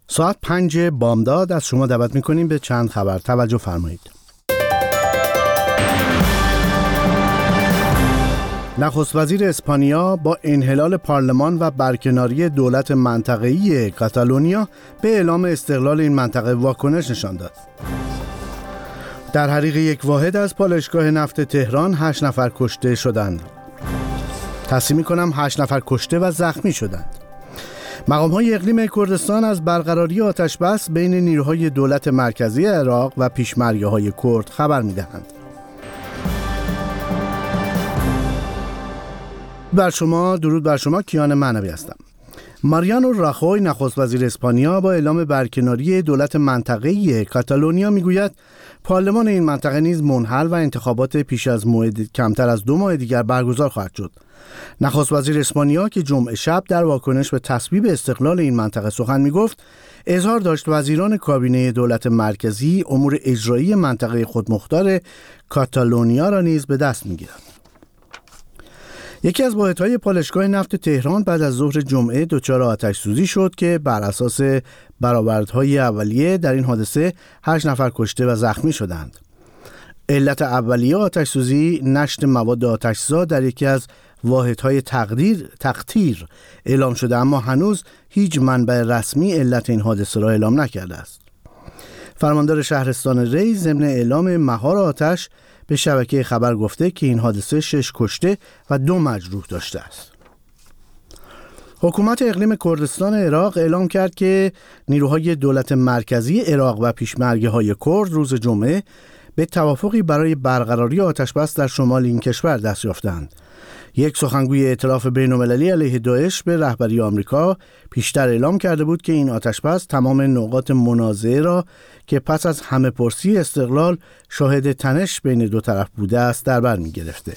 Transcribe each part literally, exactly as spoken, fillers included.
ساعت پنج بامداد از شما دعوت میکنیم به چند خبر. توجه فرمایید. نخست وزیر اسپانیا با انحلال پارلمان و برکناری دولت منطقه‌ای کاتالونیا به اعلام استقلال این منطقه واکنش نشان داد. در حریق یک واحد از پالایشگاه نفت تهران هشت نفر کشته شدند. تصحیح می‌کنم هشت نفر کشته و زخمی شدند. مقام‌های اقلیم کردستان از برقراری آتش‌بس بین نیروهای دولت مرکزی عراق و پیشمرگه‌های کرد خبر می‌دهند. بر شما درود بر شما، کیان معنوی هستم. ماریانو راخوی نخست وزیر اسپانیا با اعلام برکناری دولت منطقه‌ای کاتالونیا میگوید پارلمان این منطقه نیز منحل و انتخابات پیش از موعد کمتر از دو ماه دیگر برگزار خواهد شد. نخست وزیر اسپانیا که جمعه شب در واکنش به تصویب استقلال این منطقه سخن میگفت، اظهار داشت وزیران کابینه دولت مرکزی امور اجرایی منطقه خودمختار کاتالونیا را نیز به دست میگیرند. یکی از واحدهای پالایشگاه نفت تهران بعد از ظهر جمعه دچار آتش سوزی شد که بر اساس برآوردهای اولیه در این حادثه هشت نفر کشته و زخمی شدند. علت اولیه آتش سوزی نشت مواد آتش‌زا در یکی از واحدهای تقدیر تقطیر اعلام شده، اما هنوز هیچ منبع رسمی علت این حادثه را اعلام نکرده است. فرماندار شهرستان ری ضمن اعلام مهار آتش به شبکه خبر گفته که این حادثه شش کشته و دو مجروح داشته است. حکومت اقلیم کردستان عراق اعلام کرد که نیروهای دولت مرکزی عراق و پیشمرگه‌های کرد روز جمعه به توافقی برای برقراری آتش‌بس در شمال این کشور دست یافتند. یک سخنگوی ائتلاف بین‌المللی علیه داعش به رهبری آمریکا پیشتر اعلام کرده بود که این آتش‌بس تمام نقاط منازعه را که پس از همه پرسی استقلال شاهد تنش بین دو طرف بوده است در بر می‌گرفته.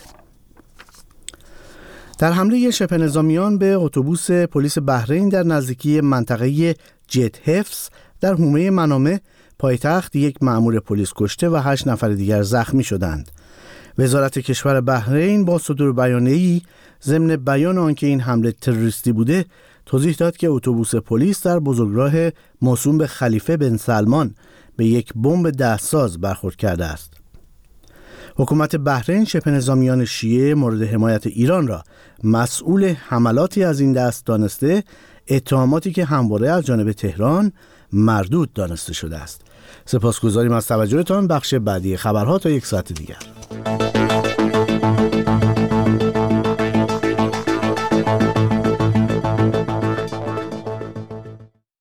در حمله شبه نظامیان به اتوبوس پلیس بحرین در نزدیکی منطقه جت حفظ در حومه منامه پایتخت یک مأمور پلیس کشته و هشت نفر دیگر زخمی شدند. وزارت کشور بحرین با صدور بیانیه‌ای ضمن بیان آنکه این حمله تروریستی بوده توضیح داد که اتوبوس پلیس در بزرگراه موسوم به خلیفه بن سلمان به یک بمب دستساز برخورد کرده است. حکومت بحرین شبه نظامیان شیعه مورد حمایت ایران را مسئول حملاتی از این دست دانسته، اتهاماتی که همواره از جانب تهران مردود دانسته شده است. سپاسگزاریم از توجهتان. بخش بعدی خبرها تا یک ساعت دیگر.